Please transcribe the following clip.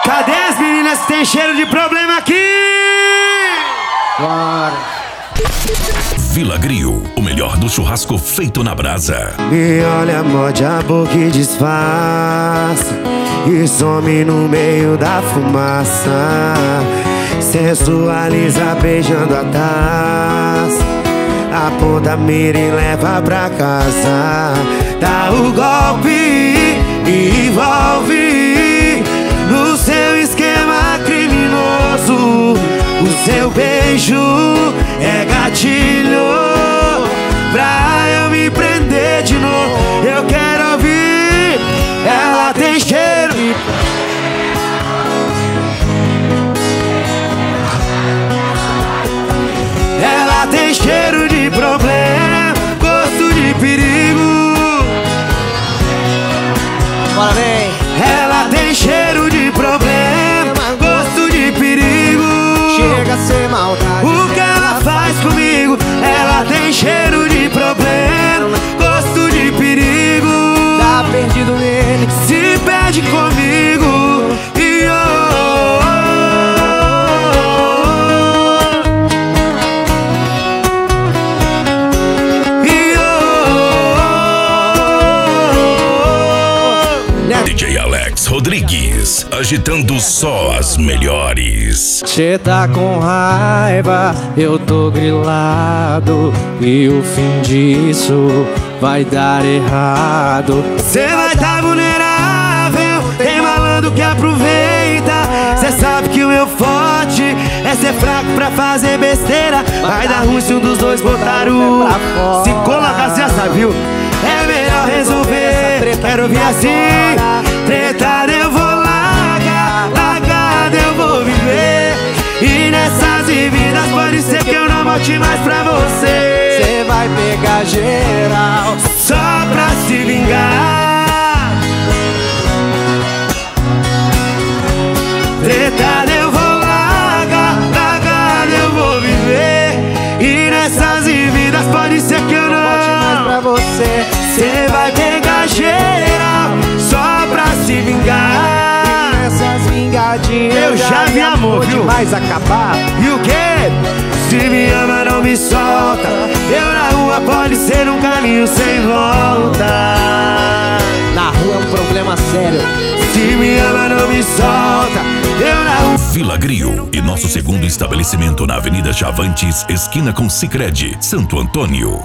Cadê as meninas que tem cheiro de problema aqui? Bora. Vila Grill, o melhor do churrasco feito na brasa. E olha, mó diabo que disfarça e some no meio da fumaça. Sensualiza beijando a taça, aponta a mira e leva pra casa. Dá o golpe e envolve no seu esquema criminoso. O seu beijo é gatilho pra eu me prender de novo. Eu quero ouvir, ela tem cheiro. Ela tem cheiro de problema, gosto de perigo. Bora, vem. Ela tem cheiro de problema, gosto de perigo. Chega a ser maldade. O que ela faz comigo? Ela tem cheiro de problema, gosto de perigo. Tá perdido nele. Se perde comigo e DJ Alex Rodrigues, agitando só as melhores. Cê tá com raiva, eu tô grilado, e o fim disso vai dar errado. cê vai tá vulnerável, tem malandro que aproveita. Cê sabe que o meu forte é ser fraco pra fazer besteira. Vai dar ruim se um dos dois botar o se colocar, cê já sabe, viu? É melhor resolver, quero vir assim. Tretada eu vou largar, largada eu vou viver. E nessas vidas pode ser que eu não volte mais pra você. Cê vai pegar geral Só pra se vingar. Tretada eu vou largar, largada eu vou viver. E nessas vidas pode ser que eu não volte mais pra você. Cê vai pegar geral só pra se vingar. E nessas vingadinhas Eu já vi amor, viu? demais acabar. E o quê? Se me ama não me solta. Eu na rua pode ser um caminho sem volta. Na rua é um problema sério. Se me ama não me solta. Eu na rua. Vila Grill e nosso segundo estabelecimento na Avenida Chavantes, esquina com Sicredi, Santo Antônio.